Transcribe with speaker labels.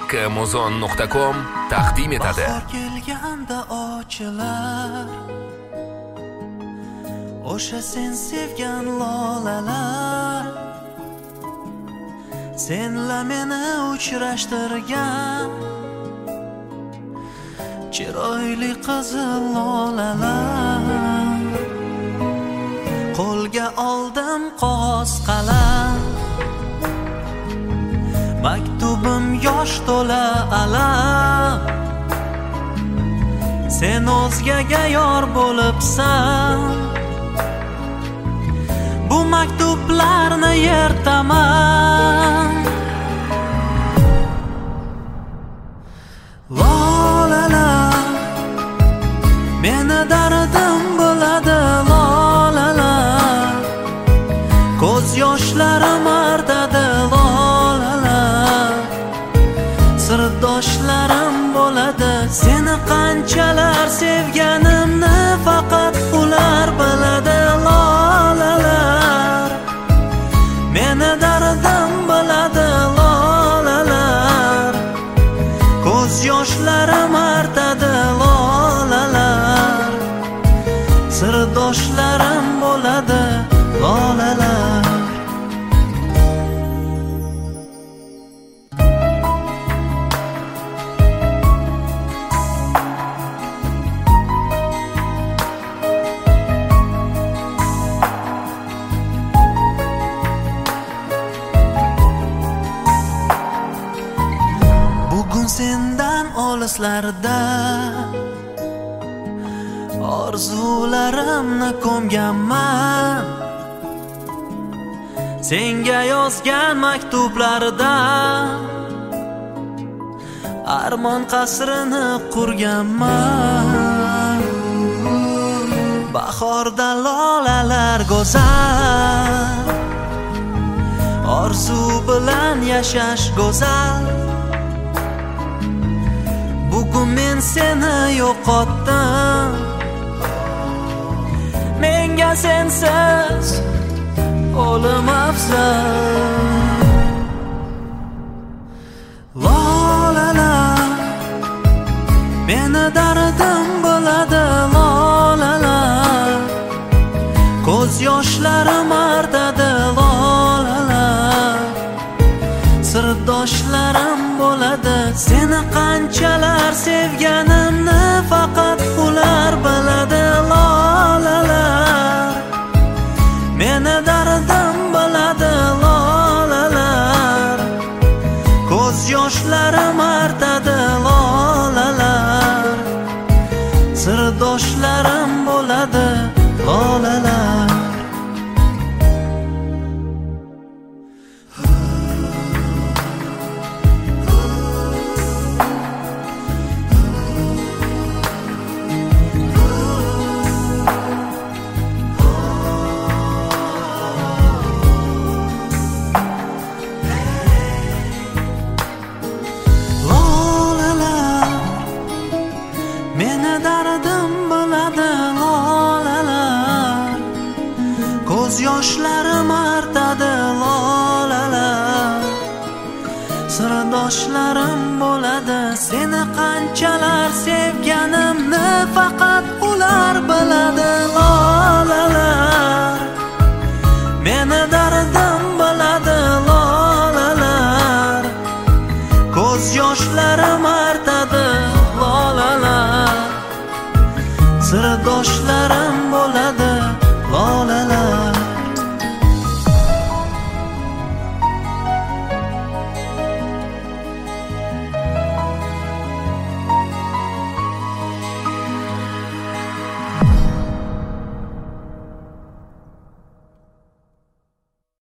Speaker 1: kmuzon.com taqdim etadi.
Speaker 2: Bahor kelganda ochilar o'sha sen sevgan lolalar, senla meni uchrashtirgan chiroyli qizil lolalar. Qo'lga oldim qog'oz qalam, maktubim yosh to'la alam. Sen o'zgaga yor bo'libsan, bu maktublarni yirtaman. Lolalar, meni dardim bo'ladi lolalar, ko'z yoshlarim artadi lolalar. Sirdoshlarim bo'ladi, seni qanchalar sevganimni faqat ular biladi lolalar. Meni dardim biladi lolalar, ko'z yoshlarim artadi lolalar. Sirdoshlarim bo'ladi lolalar. Bugun sendan olislarda orzularimni ko'mganman. Senga yozgan maktublarda armon qasrini qurganman. Bahorda lolalar go'zal, orzu bilan yashash go'zal. Bugun men seni yo'qotdim, menga sensiz o'lim afzal. Lolalar, meni dardim bo'ladi lolalar, ko'z yoshlarim artadi lolalar. Sirdoshlarim bo'ladi, seni qanchalar sevganimni faqat ular biladi lolalar. Meni dardim biladi lolalar, ko'z yoshlarim artadi lolalar. Sirdoshlarim bo'ladi lolalar. Meni dardim bo'ladi lolalar, ko'z yoshlarim artadi lolalar. Sirdoshlarim bo'ladi, seni qanchalar sevganimni faqat ular biladi lolalar. Meni dardim bo'ladi lolalar, ko'z yoshlarim artadi lolalar. Sirdoshlarim bo'ladi